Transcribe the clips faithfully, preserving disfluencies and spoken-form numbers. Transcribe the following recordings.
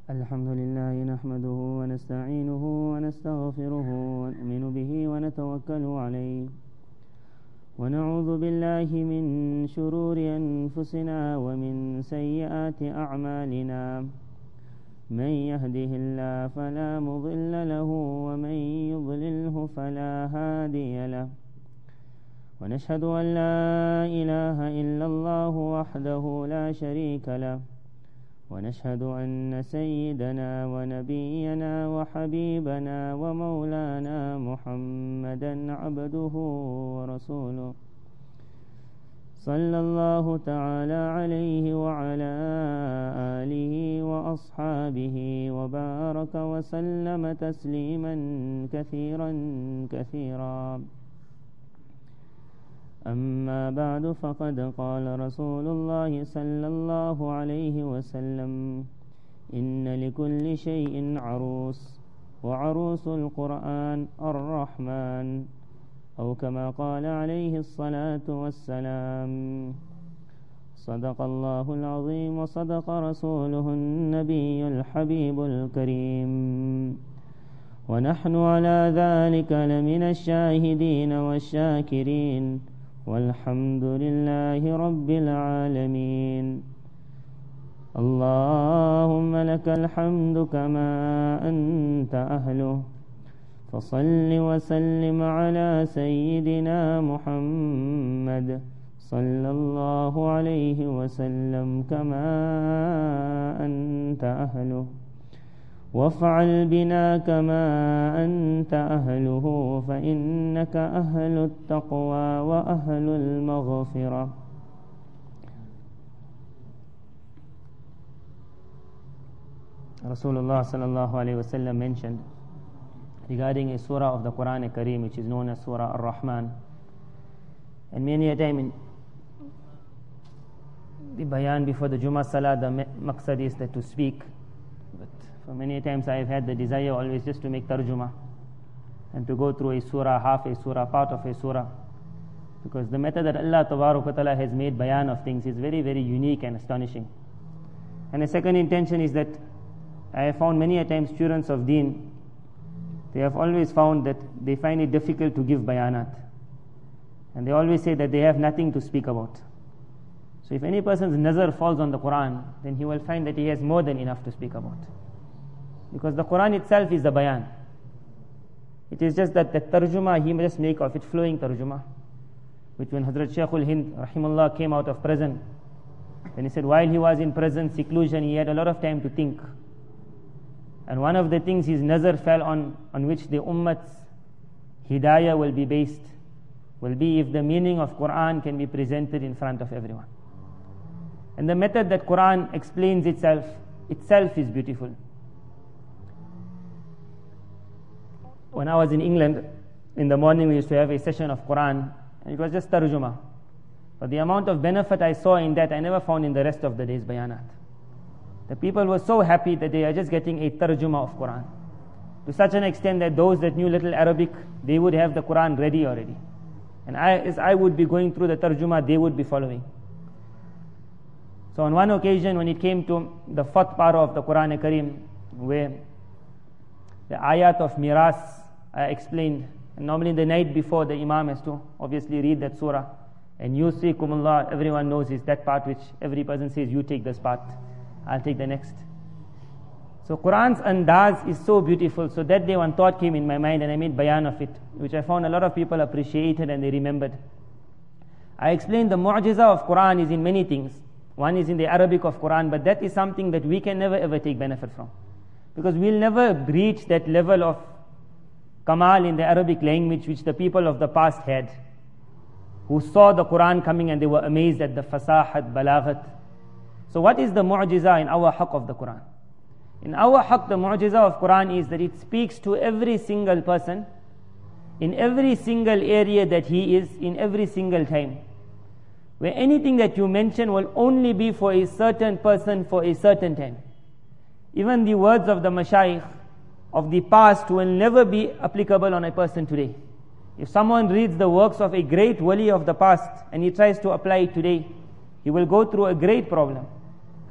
الحمد لله نحمده ونستعينه ونستغفره ونؤمن به ونتوكل عليه ونعوذ بالله من شرور أنفسنا ومن سيئات أعمالنا من يهده الله فلا مضل له ومن يضلله فلا هادي له ونشهد أن لا إله إلا الله وحده لا شريك له ونشهد أن سيدنا ونبينا وحبيبنا ومولانا محمدا عبده ورسوله صلى الله تعالى عليه وعلى آله وأصحابه وبارك وسلم تسليما كثيرا كثيرا أما بعد فقد قال رسول الله صلى الله عليه وسلم إن لكل شيء عروس وعروس القرآن الرحمن أو كما قال عليه الصلاة والسلام صدق الله العظيم وصدق رسوله النبي الحبيب الكريم ونحن على ذلك لمن الشاهدين والشاكرين والحمد لله رب العالمين اللهم لك الحمد كما أنت أهله فصل وسلم على سيدنا محمد صلى الله عليه وسلم كما أنت أهله وافعل بنا كما أنت أهله فإنك أهل التقوى وأهل المغفرة. Rasulullah sallallahu alayhi wa sallam mentioned regarding a surah of the Quran Kareem which is known as Surah Ar-Rahman, and many a time in the bayan before the Jummah Salah the maqsad is that to speak, but for many times I have had the desire always just to make tarjuma and to go through a surah, half a surah, part of a surah, because the method that Allah Tabarak wa Ta'ala has made bayan of things is very very unique and astonishing. And the second intention is that I have found many a time students of deen, they have always found that they find it difficult to give bayanat, and they always say that they have nothing to speak about. So if any person's nazar falls on the Quran, then he will find that he has more than enough to speak about, because the Quran itself is the bayan. It is just that the tarjuma he must make of it flowing tarjuma, which when Hazrat Shaykhul Hind rahimullah came out of prison, then he said while he was in prison seclusion he had a lot of time to think, and one of the things his nazar fell on, on which the ummat's hidayah will be based, will be if the meaning of Quran can be presented in front of everyone. And the method that Quran explains itself, itself is beautiful. When I was in England, in the morning we used to have a session of Quran, and it was just tarjuma. But the amount of benefit I saw in that, I never found in the rest of the day's bayanat. The people were so happy that they are just getting a tarjuma of Quran, to such an extent that those that knew little Arabic, they would have the Quran ready already. And I, as I would be going through the tarjuma, they would be following. So on one occasion when it came to the fourth para of the Quran Kareem, where the ayat of miras are explained, and normally the night before the Imam has to obviously read that surah, and yusikumullah, everyone knows is that part which every person says, you take this part, I'll take the next. So Quran's andaz is so beautiful, so that day one thought came in my mind and I made bayan of it, which I found a lot of people appreciated and they remembered. I explained the mu'jiza of Quran is in many things. One is in the Arabic of Quran, but that is something that we can never ever take benefit from, because we'll never reach that level of kamal in the Arabic language which the people of the past had, who saw the Quran coming and they were amazed at the fasahat, balaghat. So what is the mu'jiza in our haqq of the Quran? In our haqq, the mu'jiza of Quran is that it speaks to every single person, in every single area that he is, in every single time. Where anything that you mention will only be for a certain person for a certain time. Even the words of the mashayikh of the past will never be applicable on a person today. If someone reads the works of a great wali of the past and he tries to apply it today, he will go through a great problem.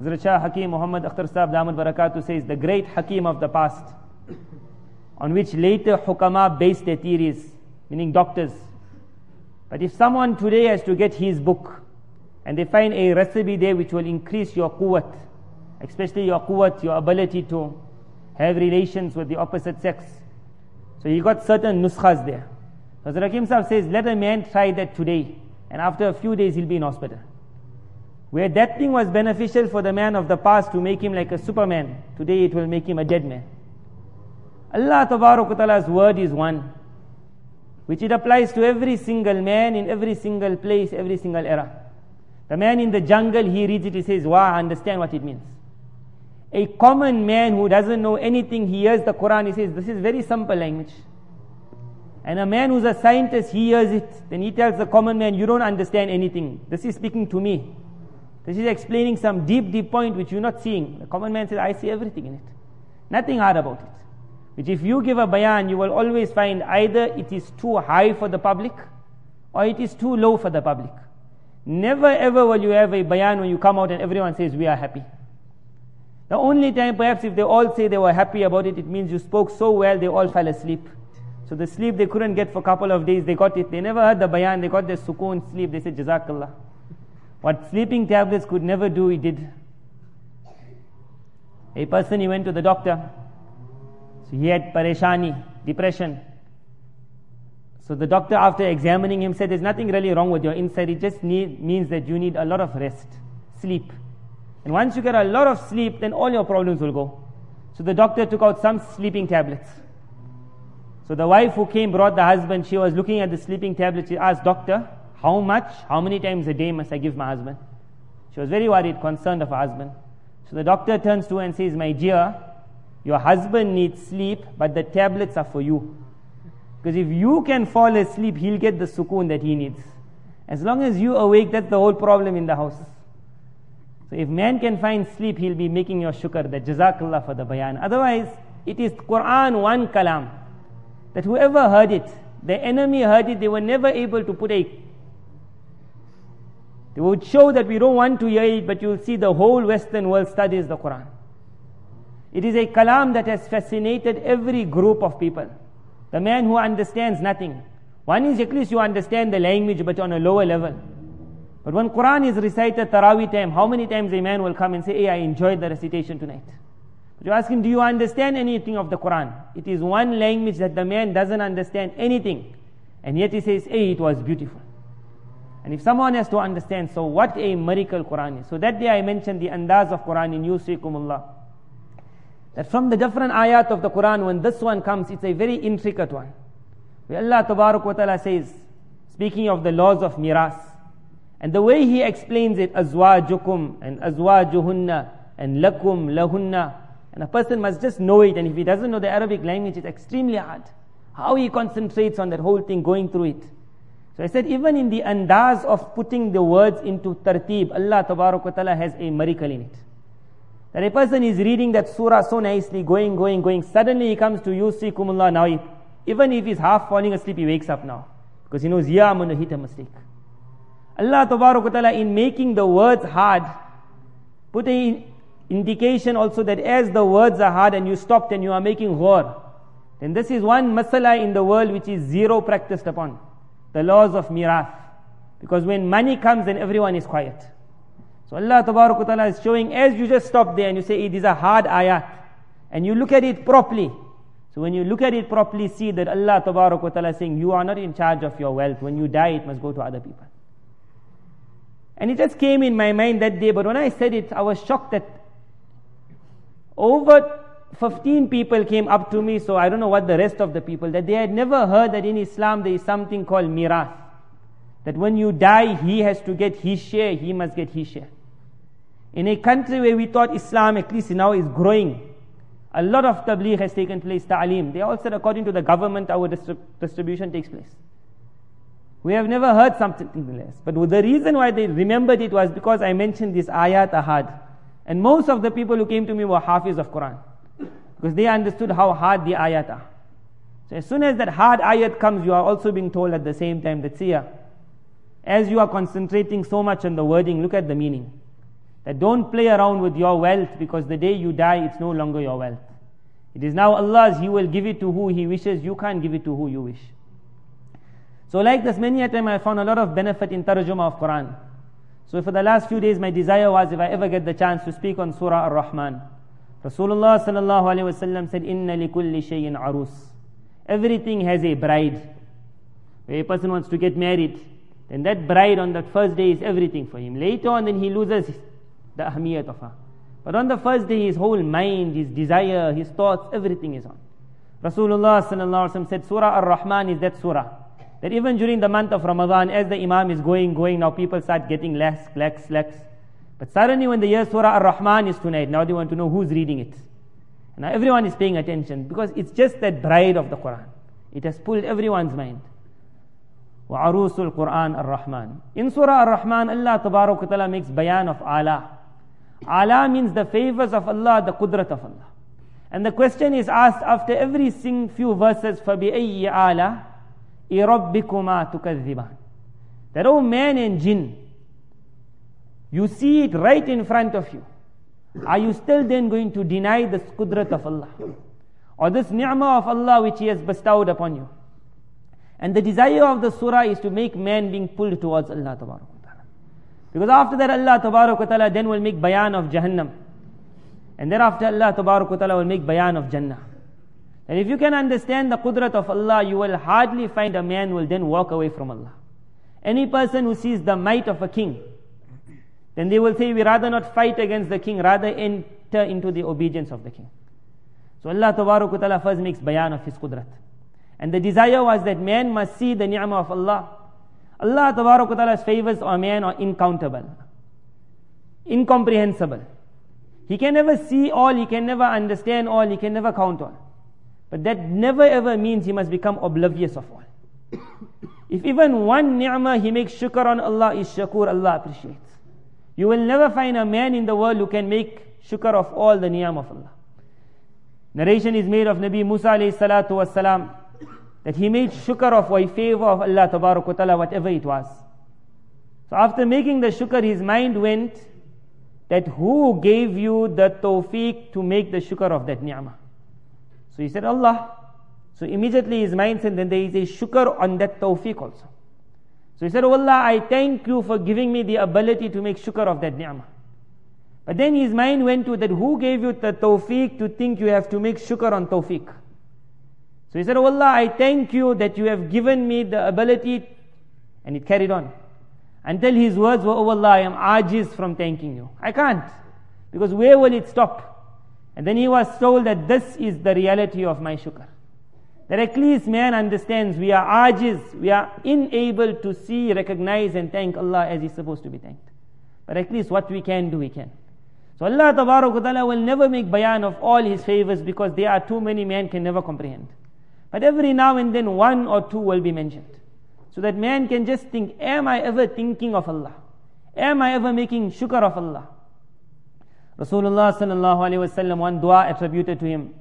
Hazrat Shah Hakim Muhammad Akhtar Sahib Damat Barakatuh says, the great Hakim of the past, on which later Hukama based their theories, meaning doctors. But if someone today has to get his book, and they find a recipe there which will increase your quwwat, especially your quwwat, your ability to have relations with the opposite sex. So he got certain nuskhas there. Hazrat Hakim Sahib says, let a man try that today, and after a few days he'll be in hospital. Where that thing was beneficial for the man of the past to make him like a superman, today it will make him a dead man. Allah Tabaraka Ta'ala's word is one, which it applies to every single man in every single place, every single era. The man in the jungle, he reads it, he says, wow, I understand what it means. A common man who doesn't know anything, he hears the Quran, he says, this is very simple language. And a man who's a scientist, he hears it, then he tells the common man, you don't understand anything. This is speaking to me. This is explaining some deep, deep point which you're not seeing. The common man says, I see everything in it. Nothing hard about it. Which if you give a bayan, you will always find either it is too high for the public or it is too low for the public. Never ever will you have a bayan when you come out and everyone says, we are happy. The only time perhaps if they all say they were happy about it, it means you spoke so well they all fell asleep. So the sleep they couldn't get for a couple of days, they got it. They never heard the bayan, they got their sukoon sleep. They said, Jazakallah. What sleeping tablets could never do, he did. A person, he went to the doctor. So he had pareshani, depression. So the doctor, after examining him, said, there's nothing really wrong with your inside. It just need, means that you need a lot of rest, sleep. And once you get a lot of sleep, then all your problems will go. So the doctor took out some sleeping tablets. So the wife who came brought the husband. She was looking at the sleeping tablets. She asked, doctor, how much, how many times a day must I give my husband? She was very worried, concerned of her husband. So the doctor turns to her and says, my dear, your husband needs sleep, but the tablets are for you. Because if you can fall asleep, he'll get the sukoon that he needs. As long as you awake, that's the whole problem in the house. So if man can find sleep, he'll be making your shukr, that Jazakallah for the bayan. Otherwise, it is Quran one kalam, that whoever heard it, the enemy heard it, they were never able to put a They would show that we don't want to hear it, but you'll see the whole Western world studies the Quran. It is a kalam that has fascinated every group of people. The man who understands nothing. One is at least you understand the language, but on a lower level. But when Quran is recited Taraweeh time, how many times a man will come and say, hey, I enjoyed the recitation tonight. But you ask him, do you understand anything of the Quran? It is one language that the man doesn't understand anything. And yet he says, hey, it was beautiful. And if someone has to understand, so what a miracle Quran is. So that day I mentioned the andaz of Quran in Yusikumullah. That from the different ayat of the Quran, when this one comes, it's a very intricate one. Where Allah Tabarak wa Ta'ala says, speaking of the laws of miras, and the way He explains it, azwajukum and azwajuhunna and lakum lahunna, and a person must just know it, and if he doesn't know the Arabic language, it's extremely hard. How he concentrates on that whole thing, going through it. So I said, even in the andaz of putting the words into tartib, Allah Tabarak wa Ta'ala has a miracle in it. That a person is reading that surah so nicely, going, going, going, suddenly he comes to Yusikumullah. Now, he, even if he's half falling asleep, he wakes up now. Because he knows, yeah, I'm going to hit a mistake. Allah Tabarak wa Ta'ala, in making the words hard, put an indication also that as the words are hard and you stopped and you are making ghor, then this is one masala in the world which is zero practiced upon. The laws of mirath. Because when money comes, then everyone is quiet. So Allah Tabarak wa Ta'ala is showing, as you just stop there and you say, hey, these are hard ayat, and you look at it properly. So when you look at it properly, see that Allah Tabarak wa Ta'ala is saying, you are not in charge of your wealth. When you die, it must go to other people. And it just came in my mind that day, but when I said it, I was shocked that over fifteen people came up to me, so I don't know what the rest of the people, that they had never heard that in Islam there is something called mirath. That when you die, he has to get his share, he must get his share. In a country where we thought Islam, at least now, is growing, a lot of tabligh has taken place, ta'aleem. They all said according to the government, our distrib- distribution takes place. We have never heard something less. But the reason why they remembered it was because I mentioned this ayat ahad. And most of the people who came to me were hafiz of Quran. Because they understood how hard the ayat are. So as soon as that hard ayat comes, you are also being told at the same time that, see, as you are concentrating so much on the wording, look at the meaning. that don't play around with your wealth, because the day you die, it's no longer your wealth. It is now Allah's. He will give it to who He wishes. You can't give it to who you wish. So like this, many a time I found a lot of benefit in tarjuma of Quran. So for the last few days, my desire was, if I ever get the chance to speak on Surah Ar-Rahman. Rasulullah sallallahu alaihi wasallam said, "Inna likulli shay'in arus." Everything has a bride. When a person wants to get married, then that bride on that first day is everything for him. Later on, then he loses the ahmiyat of her. But on the first day, his whole mind, his desire, his thoughts, everything is on. Rasulullah sallallahu alaihi wasallam said, Surah Ar-Rahman is that surah that even during the month of Ramadan, as the Imam is going, going, now people start getting less, lax, lax. But suddenly when they hear Surah Ar-Rahman is tonight, now they want to know who's reading it. And now everyone is paying attention, because it's just that bride of the Quran. It has pulled everyone's mind. وَعَرُوسُ الْقُرْآنِ Ar-Rahman. In Surah Ar-Rahman, Allah Tabarak wa Ta'ala makes bayan of ala. Ala means the favors of Allah, the qudrat of Allah. And the question is asked after every sing few verses, فَبِأَيِّ آلَةٍ إِرَبِّكُمَا تُكَذِّبَانِ. That, oh man and jinn, you see it right in front of you. Are you still then going to deny this qudrat of Allah, or this ni'mah of Allah which He has bestowed upon you? And the desire of the surah is to make man being pulled towards Allah Tabarak wa Ta'ala. Because after that, Allah Tabarak wa Ta'ala then will make bayan of Jahannam. And thereafter Allah Tabarak wa Ta'ala will make bayan of Jannah. And if you can understand the qudrat of Allah, you will hardly find a man will then walk away from Allah. Any person who sees the might of a king, then they will say, we rather not fight against the king, rather enter into the obedience of the king. So Allah Tabarak wa Ta'ala first makes bayan of His qudrat. And the desire was that man must see the ni'mah of Allah. Allah Tabarak wa Ta'ala's favors on man are incountable, incomprehensible. He can never see all, he can never understand all, he can never count all. But that never ever means he must become oblivious of all. If even one ni'mah he makes shukr on Allah, is shakur, Allah appreciates. You will never find a man in the world who can make shukr of all the ni'am of Allah. Narration is made of Nabi Musa alayhi salatu wassalam, that he made shukr of a favor of Allah Tabarak wa Ta'ala, whatever it was. So after making the shukr, his mind went that who gave you the tawfiq to make the shukr of that ni'mah? So he said, Allah. So immediately his mind said, then there is a shukr on that tawfiq also. So he said, oh Allah, I thank you for giving me the ability to make shukr of that ni'mah. But then his mind went to that, who gave you the tawfiq to think you have to make shukr on tawfiq? So he said, oh Allah, I thank you that you have given me the ability. And it carried on until his words were, oh Allah, I am ajiz from thanking you. I can't, because where will it stop? And then he was told that this is the reality of my shukr. That at least man understands we are ajiz, we are unable to see, recognize and thank Allah as He's supposed to be thanked. But at least what we can do, we can. So Allah Tabarak wa Ta'ala will never make bayan of all His favors, because there are too many, man can never comprehend. But every now and then one or two will be mentioned, so that man can just think, am I ever thinking of Allah? Am I ever making shukr of Allah? Rasulullah sallallahu alaihi wasallam, one dua attributed to him,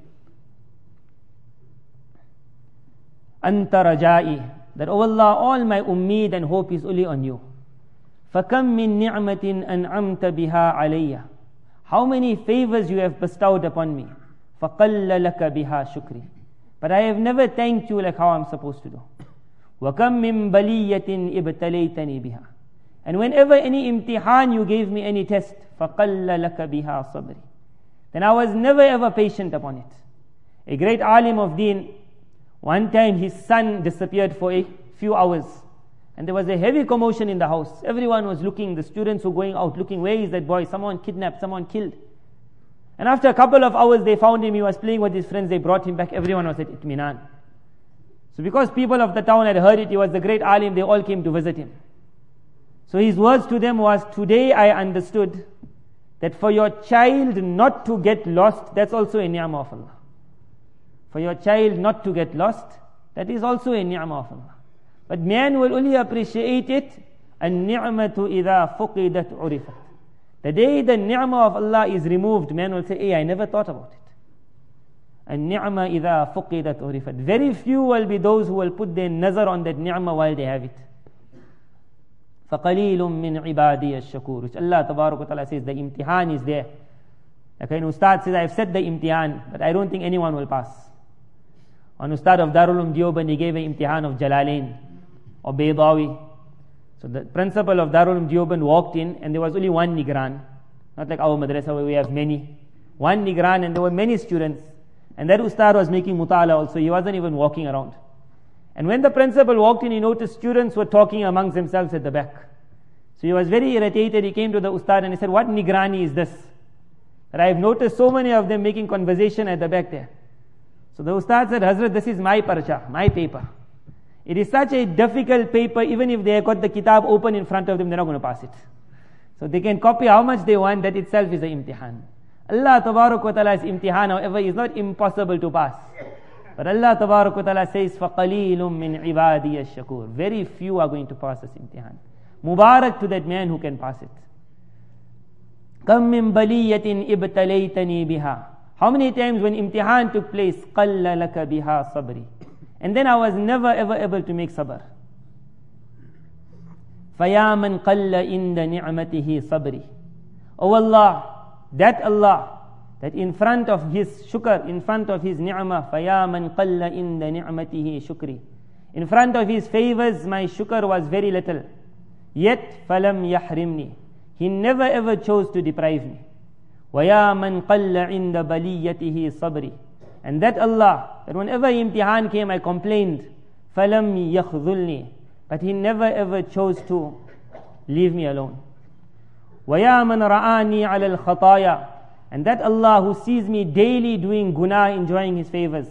Anta raja'i, that, oh Allah, all my ummeed and hope is only on you. فَكَمْ مِن نِعْمَةٍ أَنْعَمْتَ بِهَا عَلَيَّ. How many favors you have bestowed upon me. فَقَلَّ لَكَ بِهَا شُكْرِ. But I have never thanked you like how I'm supposed to do. وَكَمْ مِن بَلِيَّةٍ إِبْتَلَيْتَنِي بِهَا. And whenever any imtihan you gave me, any test, فَقَلَّ لَكَ بِهَا صَبْرِ. Then I was never ever patient upon it. A great alim of deen, one time his son disappeared for a few hours. And there was a heavy commotion in the house. Everyone was looking, the students were going out looking, where is that boy? Someone kidnapped, someone killed. And after a couple of hours they found him, he was playing with his friends, they brought him back, everyone was at Itminan. So because people of the town had heard it, he was the great alim, they all came to visit him. So his words to them was, today I understood that for your child not to get lost, that's also a ni'mah of Allah. For your child not to get lost, that is also a ni'mah of Allah. But man will only appreciate it, النِّعْمَةُ إِذَا فُقِدَتْ عُرِفَتْ. The day the ni'mah of Allah is removed, man will say, hey, I never thought about it. النِّعْمَةُ إِذَا فُقِدَتْ عُرِفَتْ. Very few will be those who will put their nazar on that ni'mah while they have it. فَقَلِيلٌ مِّنْ عِبَادِيَ الشَّكُورِ, which Allah Tabarak wa Ta'ala says the imtihan is there. Like an Ustad says, I've set the imtihan, but I don't think anyone will pass. One Ustad of Darul Uloom Deoband, he gave an imtihan of Jalalain or Baydawi. So the principal of Darul Uloom Deoband walked in, and there was only one Nigran. Not like our madrasa where we have many. One Nigran, and there were many students. And that Ustad was making mutala also, he wasn't even walking around. And when the principal walked in, he noticed students were talking amongst themselves at the back. So he was very irritated. He came to the Ustad and he said, what Nigrani is this? That I have noticed so many of them making conversation at the back there. So the Ustad said, Hazrat, this is my parcha, my paper. It is such a difficult paper, even if they have got the kitab open in front of them, they're not going to pass it. So they can copy how much they want, that itself is an imtihan. Allah Tabarak wa Ta'ala's imtihan, however, is not impossible to pass. But Allah Tabarak wa Ta'ala says, فَقَلِيلٌ مِّنْ عِبَادِيَ الشَّكُورِ. Very few are going to pass this imtihan. Mubarak to that man who can pass it. كَم مِّن بَلِيَّةٍ إِبْتَلَيْتَنِي بِهَا. How many times when imtihan took place, قَلَّ لَكَ بِهَا صَبْرِي. And then I was never ever able to make sabr. فَيَا مَنْ قَلَّ إِنْدَ نِعْمَتِهِ صَبْرِي. Oh Allah, that Allah, that in front of His shukr, in front of His ni'mah, فَيَا مَنْ قَلَّ إِنْدَ نِعْمَتِهِ شُكْرِي. In front of His favors, my shukr was very little. Yet, فَلَمْ يَحْرِمْنِي. He never ever chose to deprive me. وَيَا مَنْ قَلَّ عِنْدَ بَلِيَّتِهِ صَبْرِي. And that Allah, that whenever imtihan came, I complained, فَلَمْ يَخْذُلْنِي. But He never ever chose to leave me alone. وَيَا مَنْ رَآنِي عَلَى الْخَطَايَا. And that Allah who sees me daily doing guna, enjoying His favors,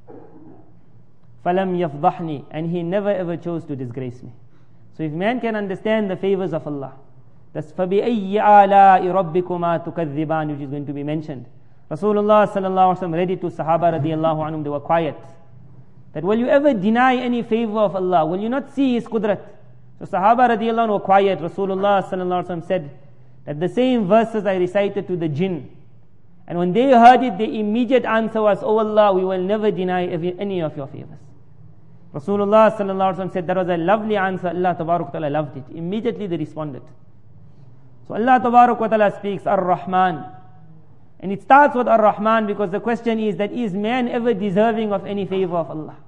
فَلَمْ يَفْضَحْنِي. And He never ever chose to disgrace me. So if man can understand the favors of Allah, that's فَبِأَيِّ آلَاءِ رَبِّكُمَا تُكَذِّبَانِ, which is going to be mentioned. Rasulullah sallallahu alaihi wasallam read it to Sahaba radiallahu anhum, they were quiet. That will you ever deny any favor of Allah? Will you not see His qudrat? So Sahaba radiallahu anhum were quiet. Rasulullah sallallahu alaihi wasallam said that the same verses I recited to the jinn. And when they heard it, the immediate answer was, Oh Allah, we will never deny any of your favors. Rasulullah sallallahu alaihi wasallam said that was a lovely answer. Allah tabarak wa ta'ala loved it. Immediately they responded. So Allah Tabarak wa Ta'ala speaks, Ar-Rahman. And it starts with Ar-Rahman because the question is that is man ever deserving of any favor of Allah?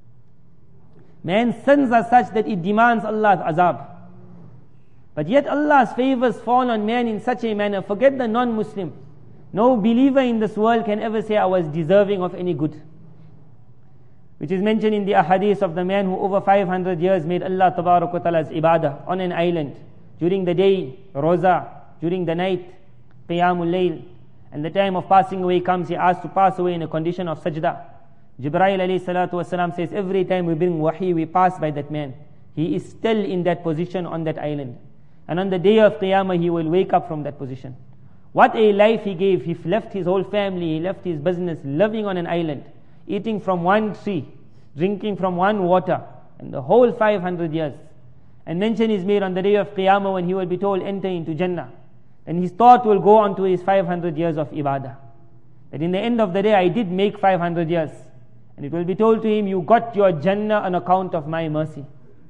Man's sins are such that it demands Allah's azab. But yet Allah's favors fall on man in such a manner. Forget the non-Muslim. No believer in this world can ever say I was deserving of any good. Which is mentioned in the ahadith of the man who over five hundred years made Allah Tabarak wa Ta'ala's ibadah on an island. During the day, roza. During the night, qiyamul layl. And the time of passing away comes, he asks to pass away in a condition of sajda. Jibreel alayhi salatu wasalam says, every time we bring wahi, we pass by that man. He is still in that position on that island. And on the day of qiyamah, he will wake up from that position. What a life he gave. He left his whole family, he left his business, living on an island, eating from one tree, drinking from one water, and the whole five hundred years. And mention is made on the day of Qiyamah when he will be told, enter into Jannah. And his thought will go on to his five hundred years of ibadah. That in the end of the day, I did make five hundred years. And it will be told to him, you got your Jannah on account of my mercy.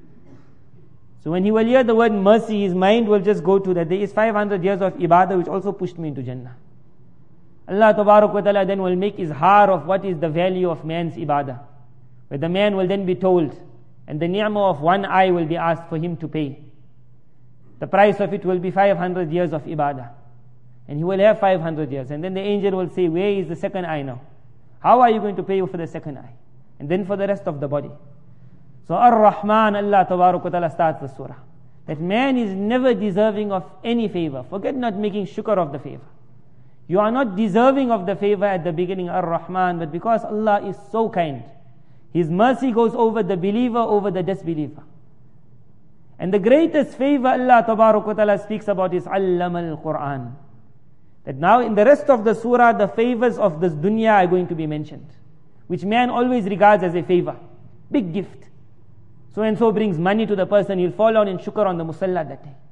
So when he will hear the word mercy, his mind will just go to that there is five hundred years of ibadah which also pushed me into Jannah. Allah Tabarak wa Ta'ala then will make izhar of what is the value of man's ibadah. Where the man will then be told, and the ni'mah of one eye will be asked for him to pay. The price of it will be five hundred years of ibadah. And he will have five hundred years. And then the angel will say, where is the second eye now? How are you going to pay for the second eye? And then for the rest of the body. So Ar-Rahman, Allah Tabarak wa Ta'ala starts the surah. That man is never deserving of any favor. Forget not making shukr of the favor. You are not deserving of the favor at the beginning, Ar-Rahman, but because Allah is so kind, His mercy goes over the believer, over the disbeliever. And the greatest favor Allah Tabarak wa Ta'ala speaks about is Allama al-Quran. That now in the rest of the surah, the favors of this dunya are going to be mentioned, which man always regards as a favor. Big gift. So and so brings money to the person, he'll fall down in shukr on the musalla that day.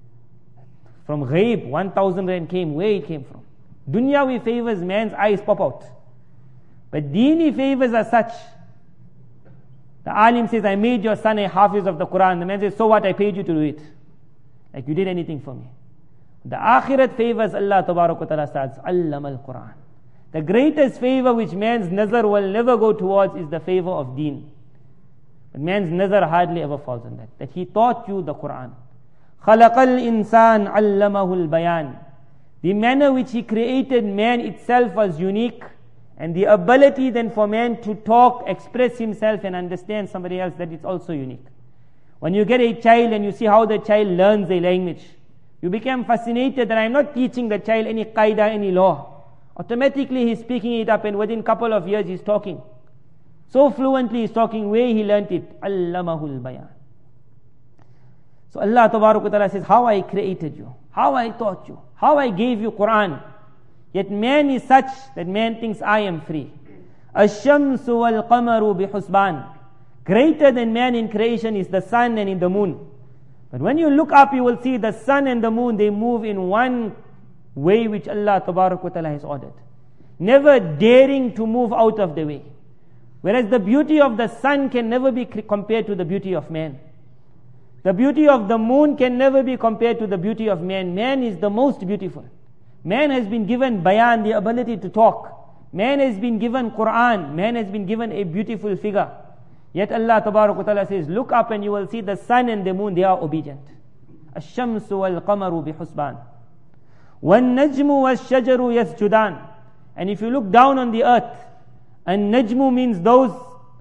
From ghaib, one thousand rand came, where it came from. Dunyawi favors, man's eyes pop out. But deeni favors are such. The alim says, I made your son a hafiz of the Quran. The man says, so what, I paid you to do it. like you did anything for me. The akhirat favors Allah Tabarak wa Ta'ala starts, Allama al-Quran. The greatest favor which man's nazar will never go towards is the favor of deen. But man's nazar hardly ever falls on that. That he taught you the Quran. خَلَقَ الْإِنسَانَ عَلَّمَهُ الْبَيَانِ. The manner which he created man itself was unique. And the ability then for man to talk, express himself and understand somebody else, that it's also unique. When you get a child and you see how the child learns a language, you become fascinated that I'm not teaching the child any qaida, any law. Automatically he's picking it up and within a couple of years he's talking. So fluently he's talking, where he learnt it. Allamahul bayan. So Allah Tabarak wa Ta'ala says, how I created you, how I taught you, how I gave you Quran. Yet man is such that man thinks I am free. Ash-shamsu wal-qamaru bihusban. Greater than man in creation is the sun and in the moon. But when you look up, you will see the sun and the moon, they move in one way which Allah Tabarak wa Ta'ala has ordered. Never daring to move out of the way. Whereas the beauty of the sun can never be compared to the beauty of man. The beauty of the moon can never be compared to the beauty of man. Man is the most beautiful. Man has been given bayan, the ability to talk. Man has been given Quran. Man has been given a beautiful figure. Yet Allah Tabarak wa Ta'ala says, look up and you will see the sun and the moon, they are obedient. Ash-shamsu wal-qamaru bihusban. Wan-najmu wash-shajaru yasjudan. And if you look down on the earth, an-najmu means those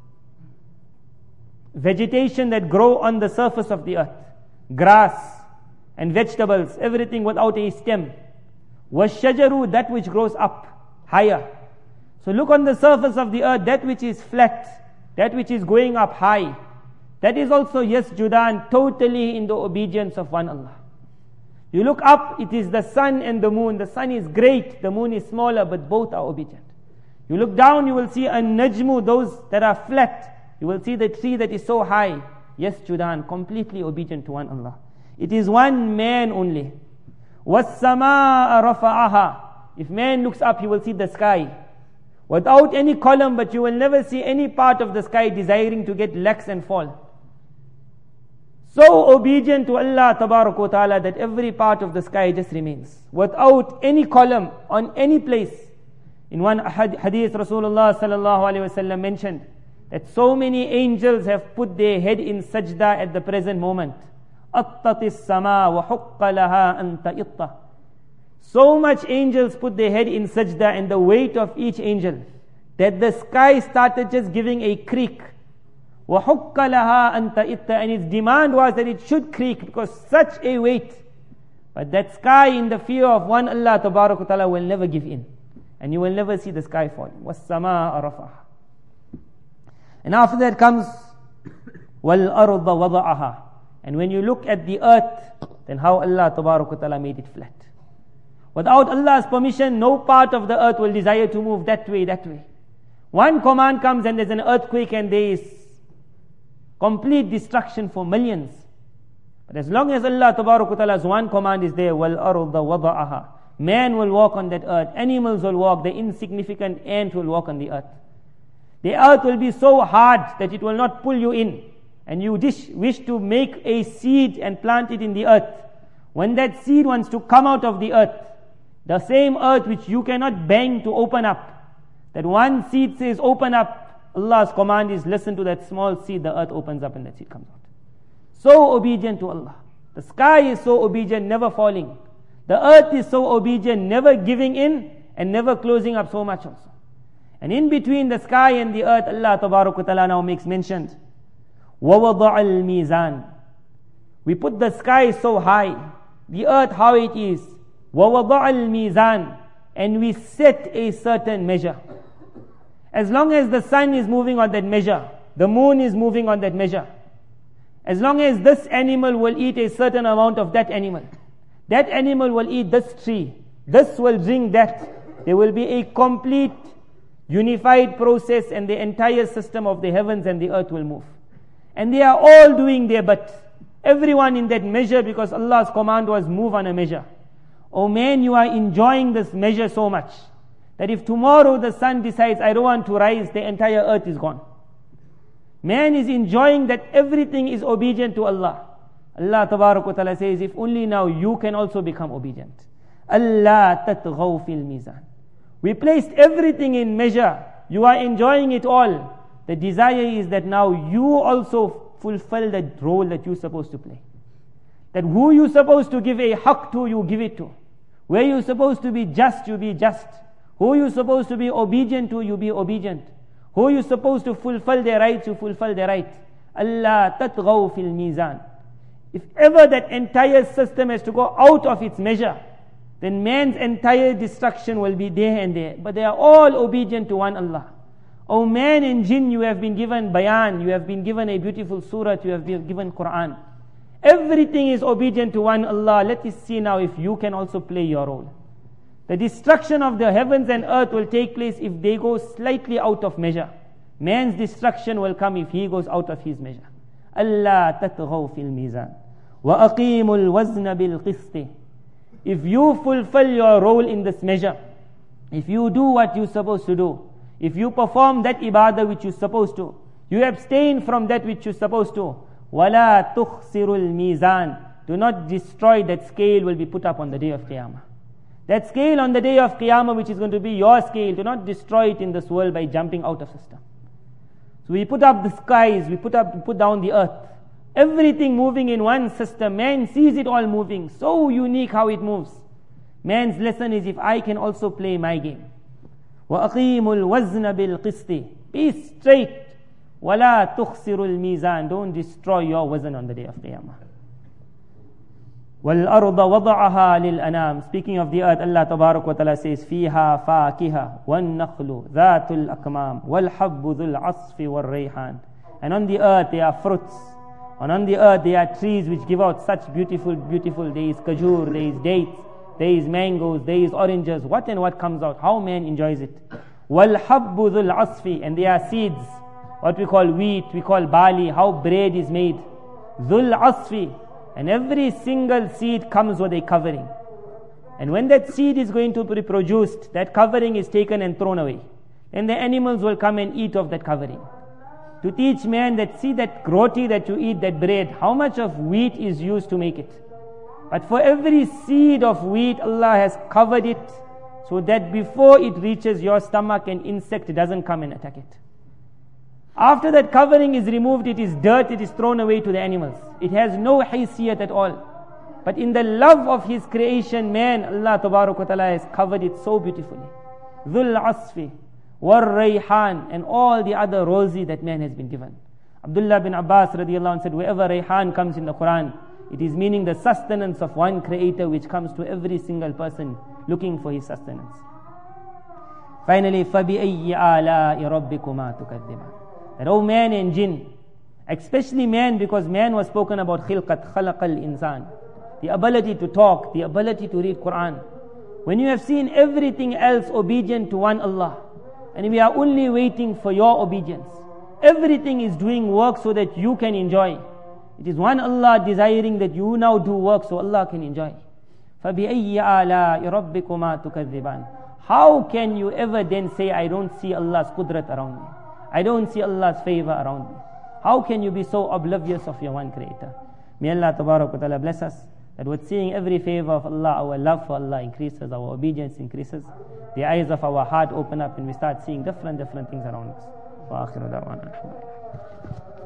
vegetation that grow on the surface of the earth. Grass and vegetables, everything without a stem. Wash-shajaru, that which grows up, higher. So look on the surface of the earth, that which is flat, that which is going up high, that is also yasjudan, totally in the obedience of one Allah. You look up, it is the sun and the moon. The sun is great, the moon is smaller, but both are obedient. You look down, you will see an-najmu, those that are flat. You will see the tree that is so high. Yasjudan, completely obedient to one Allah. It is one man only. وَالسَّمَاءَ رَفَعَهَا. If man looks up, he will see the sky. Without any column, but you will never see any part of the sky desiring to get lax and fall. So obedient to Allah Tabarak wa Ta'ala that every part of the sky just remains. Without any column on any place. In one hadith, Rasulullah sallallahu alaihi wasallam mentioned that so many angels have put their head in sajda at the present moment. أَطَّتِ السَّمَاء وَحُقَّ لَهَا أَن تَئِطَّ. So much angels put their head in sajda and the weight of each angel that the sky started just giving a creak. وَحُقَّ لَهَا أَن تَئِطَّ. And its demand was that it should creak because such a weight. But that sky in the fear of one Allah Tabarak wa Ta'ala will never give in. And you will never see the sky falling. وَالسَّمَاءَ رَفَعَهَا. And after that comes وَالْأَرْضَ وَضَعَهَا. And when you look at the earth, then how Allah Tabarak wa Ta'ala made it flat. Without Allah's permission, no part of the earth will desire to move that way, that way. One command comes and there's an earthquake and there is complete destruction for millions. But as long as Allah Tabarak wa Ta'ala's one command is there, وَالْأَرْضَ وَضَعَهَا. Man will walk on that earth. Animals will walk. The insignificant ant will walk on the earth. The earth will be so hard that it will not pull you in. And you wish, wish to make a seed and plant it in the earth. When that seed wants to come out of the earth, the same earth which you cannot bang to open up, that one seed says open up, Allah's command is listen to that small seed, the earth opens up and that seed comes out. So obedient to Allah. The sky is so obedient, never falling. The earth is so obedient, never giving in and never closing up so much also. And in between the sky and the earth, Allah Tabarak wa Ta'ala now makes mention. وَوَضَعَ الْمِيزَانِ. We put the sky so high, the earth how it is. وَوَضَعَ الْمِيزَانِ. And we set a certain measure. As long as the sun is moving on that measure, the moon is moving on that measure. As long as this animal will eat a certain amount of that animal, that animal will eat this tree, this will drink that, there will be a complete unified process and the entire system of the heavens and the earth will move. And they are all doing their but. Everyone in that measure, because Allah's command was move on a measure. Oh man, you are enjoying this measure so much that if tomorrow the sun decides, I don't want to rise, the entire earth is gone. Man is enjoying that everything is obedient to Allah. Allah Tabarak wa Ta'ala says, if only now you can also become obedient. Allah tatghaw fil mizan. We placed everything in measure. You are enjoying it all. The desire is that now you also fulfill the role that you're supposed to play. That who you're supposed to give a haqq to, you give it to. Where you're supposed to be just, you be just. Who you're supposed to be obedient to, you be obedient. Who you're supposed to fulfill their rights, you fulfill their rights. Allah tatghaw fil mizan. If ever that entire system has to go out of its measure, then man's entire destruction will be there and there. But they are all obedient to one Allah. O man and jinn, you have been given bayan, you have been given a beautiful surah, you have been given Quran. Everything is obedient to one Allah. Let us see now if you can also play your role. The destruction of the heavens and earth will take place if they go slightly out of measure. Man's destruction will come if he goes out of his measure. Allah tatghaw fil mizan wa aqimul wazna bil qist. If you fulfill your role in this measure, if you do what you're supposed to do, if you perform that ibadah which you're supposed to, you abstain from that which you're supposed to, wala tukhsirul mizan, do not destroy that scale will be put up on the day of Qiyamah. That scale on the day of Qiyamah, which is going to be your scale, do not destroy it in this world by jumping out of system. So we put up the skies, we put up, put down the earth. Everything moving in one system. Man sees it all moving. So unique how it moves. Man's lesson is, if I can also play my game. وَأَقِيمُوا الْوَزْنَ بِالْقِسْطِ. Be straight. وَلَا تُخْسِرُوا الْمِيزَانِ. Don't destroy your wazn on the day of Qiyamah. وَالْأَرْضَ وَضَعَهَا لِلْأَنَامِ. Speaking of the earth, Allah Tabarak wa Ta'ala says, فِيهَا فَاكِهَةٌ وَالنَّخْلُ ذَاتُ الْأَكْمَامِ وَالْحَبُّ ذُو الْعَصْفِ وَالرَّيْحَانِ. And on the earth there are fruits. And on the earth there are trees which give out such beautiful, beautiful. There is kajur, there is dates, there is mangoes, there is oranges. What and what comes out? How man enjoys it. وَالْحَبُّ ذُو الْعَصْفِ. And there are seeds. What we call wheat, we call barley. How bread is made. ذُو الْعَصْفِ. And every single seed comes with a covering. And when that seed is going to be produced, that covering is taken and thrown away. And the animals will come and eat of that covering. To teach man that, see that roti that you eat, that bread, how much of wheat is used to make it. But for every seed of wheat, Allah has covered it so that before it reaches your stomach, an insect doesn't come and attack it. After that covering is removed, it is dirt, it is thrown away to the animals. It has no haysiyat at all. But in the love of His creation, man, Allah Tabarak wa Ta'ala has covered it so beautifully. Dhul Asfi, War Rayhan, and all the other rosi that man has been given. Abdullah bin Abbas radiallahu anhu said, wherever Rayhan comes in the Quran, it is meaning the sustenance of one creator which comes to every single person looking for his sustenance. Finally, فَبِأَيِّ آلَاءِ رَبِّكُمَا تُكَذِّبَانِ. That, oh man and jinn, especially man, because man was spoken about khilqat, khalaqal insan, the ability to talk, the ability to read Quran. When you have seen everything else obedient to one Allah, and we are only waiting for your obedience. Everything is doing work so that you can enjoy. It is one Allah desiring that you now do work so Allah can enjoy. فَبِأَيِّ آلَاءِ رَبِّكُمَا تُكَذِّبَانِ. How can you ever then say, I don't see Allah's qudrat around me, I don't see Allah's favor around me? How can you be so oblivious of your one creator? May Allah Tabarak wa Ta'ala bless us, that with seeing every favor of Allah, our love for Allah increases, our obedience increases, the eyes of our heart open up and we start seeing different different things around us. Wa akhiru da'wana alhamdulillah.